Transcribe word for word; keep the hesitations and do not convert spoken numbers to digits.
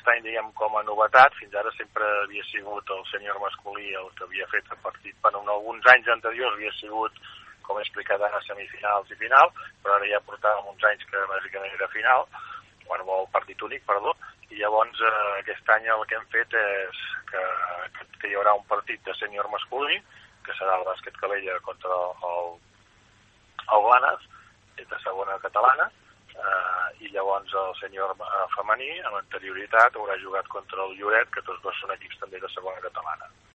any, diguem, com a novetat. Fins ara sempre havia sigut el sènior masculí el que havia fet el partit. Bueno, en alguns anys anteriors havia sigut, com he explicat ara, semifinals i final, però ara ja portàvem uns anys que bàsicament era final, bueno, el partit únic, perdó, i llavors eh, aquest any el que hem fet és que, que, que hi haurà un partit de sènior masculí, que serà el bàsquet Calella contra el, el Blanes, de segona catalana, eh, i llavors el sènior eh, femení, amb anterioritat, haurà jugat contra el Lloret, que tots dos són equips també de segona catalana.